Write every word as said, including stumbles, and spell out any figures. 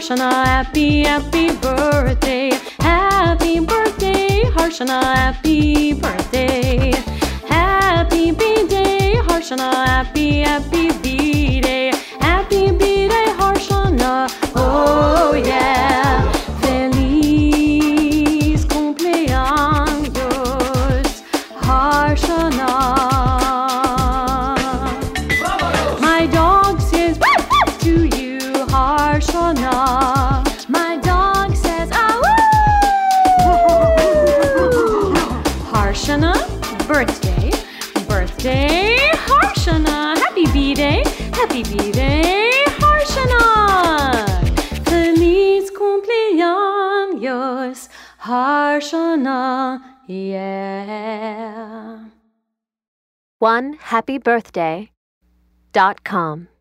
Harshana, happy, happy birthday. Happy birthday, Harshana, happy birthday. Happy B-Day, Harshana, happy, happy B-Day. Happy B-Day, Harshana, oh yeah. Feliz cumpleaños, Harshana. My dog says to you, Harshana. My dog says, ah woo! Harshana, birthday, birthday, Harshana. Happy B-Day, happy B-Day, Harshana. Feliz cumpleaños, Harshana, yeah. one happy birthday dot com